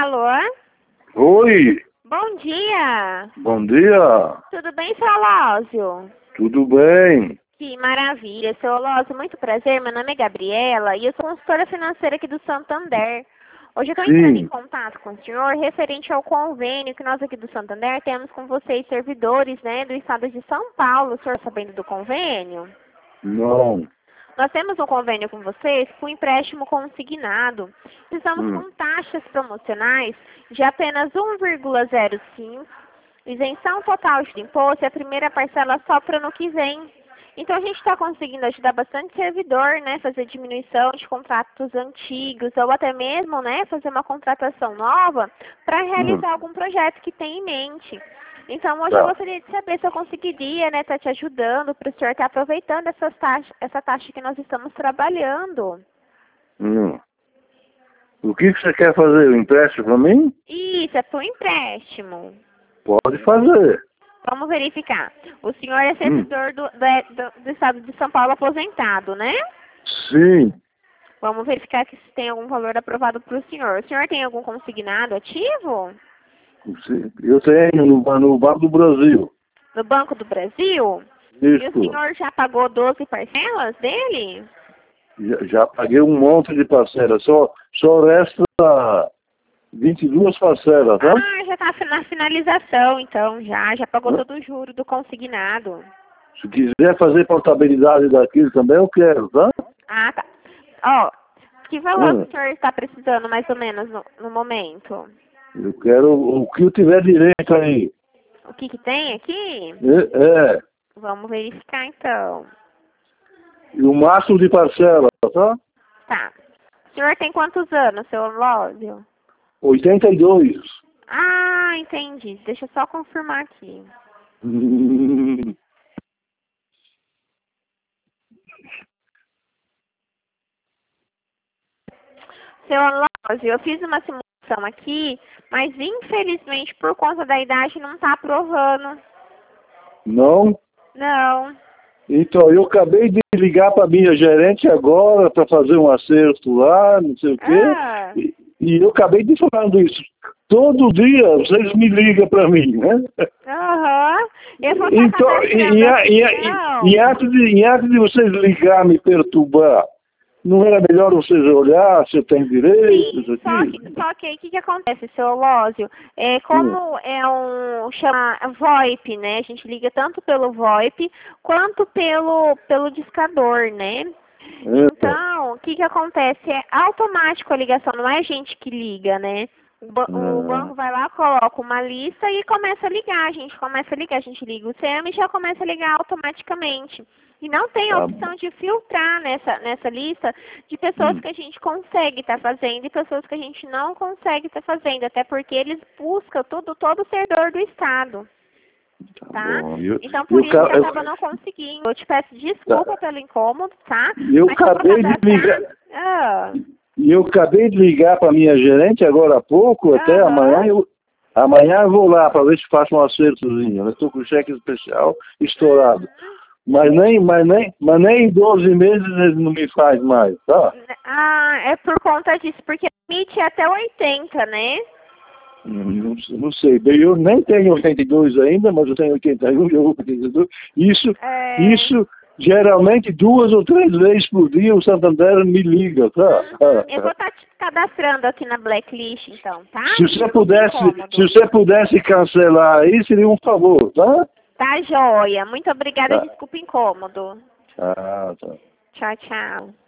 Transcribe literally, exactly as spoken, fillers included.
Alô? Oi, Bom dia. bom dia. Tudo bem, seu Olósio? Tudo bem? Que maravilha. Seu Olósio, muito prazer. Meu nome é Gabriela e eu sou consultora financeira aqui do Santander. Hoje eu estou entrando em Sim. contato com o senhor referente ao convênio que nós aqui do Santander temos com vocês, servidores, né, do estado de São Paulo. O senhor está sabendo do convênio? Não. Nós temos um convênio com vocês com empréstimo consignado. Estamos Hum. com taxas promocionais de apenas um vírgula zero cinco, isenção total de imposto e a primeira parcela só para o ano que vem. Então a gente está conseguindo ajudar bastante servidor, né, fazer diminuição de contratos antigos ou até mesmo, né, fazer uma contratação nova para realizar Hum. algum projeto que tem em mente. Então hoje Tá. eu gostaria de saber se eu conseguiria, né, estar te ajudando para o senhor estar aproveitando essas taxas, essa taxa que nós estamos trabalhando. Hum. O que que você quer fazer? Um empréstimo para mim? Isso, é por empréstimo. Pode fazer. Vamos verificar. O senhor é Hum. servidor do, do, do, do estado de São Paulo aposentado, né? Sim. Vamos verificar que se tem algum valor aprovado para o senhor. O senhor tem algum consignado ativo? Sim. Eu tenho no, no Banco do Brasil. No Banco do Brasil? E o Isso. senhor já pagou doze parcelas dele? Já, já paguei um monte de parcelas. Só, só resta vinte e duas parcelas, tá? Ah, já está na finalização, então, já. Já pagou Hã? todo o juro do consignado. Se quiser fazer contabilidade daquilo também, eu quero, tá? Ah, tá. Ó, que valor Hum. que o senhor está precisando, mais ou menos, no, no momento? Eu quero o que eu tiver direito aí. O que que tem aqui? É, é. Vamos verificar, então. E o máximo de parcela, tá? Tá. O senhor tem quantos anos, seu Lósio? oitenta e dois. Ah, entendi. Deixa eu só confirmar aqui. Seu Lósio, eu fiz uma simulação aqui, mas infelizmente por conta da idade não tá aprovando. Não? Não. Então, eu acabei de ligar para minha gerente agora para fazer um acerto lá, não sei o quê. Ah. E, e eu acabei de falando isso. Todo dia vocês me ligam para mim, né? Aham. Eu vou estar Então, e, e, e, e, e antes de, e antes de vocês ligar, me perturbar, não era melhor vocês olhar se eu tenho direito, isso Sim, só aqui? que, só que aí o que, que acontece, seu Lósio? É, como Hum. é um chama VoIP, né? A gente liga tanto pelo VoIP quanto pelo, pelo discador, né? É. Então, o que, que acontece? É automático a ligação, não é a gente que liga, né? O, ba o banco vai lá, coloca uma lista e começa a ligar. A gente começa a ligar, a gente liga o C M e já começa a ligar automaticamente. E não tem a Tá opção de filtrar nessa, nessa lista de pessoas Hum. que a gente consegue estar fazendo e pessoas que a gente não consegue estar fazendo, até porque eles buscam tudo, todo o servidor do Estado. Tá? Bom, eu, Então, por eu, isso que eu, acaba não conseguindo. Eu te peço desculpa Tá. pelo incômodo, tá? eu Mas eu vou acabei de cadastrar- ligar. Ah, E eu acabei de ligar para minha gerente agora há pouco, até Aham. amanhã eu, amanhã eu vou lá para ver se faço um acertozinho. Eu estou com o cheque especial estourado. Mas nem, mas, nem, mas nem em doze meses ele não me faz mais, tá? ah, é por conta disso, porque o limite é até oitenta, né? Não, não sei, bem, eu nem tenho oitenta e dois ainda, mas eu tenho oitenta e um, eu oitenta e dois. Isso, É... isso geralmente duas ou três vezes por dia o Santander me liga, tá? Uhum. Eu vou estar te cadastrando aqui na Blacklist, então, tá? Se você pudesse, Incômodo. se você pudesse cancelar aí, seria um favor, tá? Tá joia. Muito obrigada, Tá. desculpa o incômodo. Ah, tá. Tchau, tchau.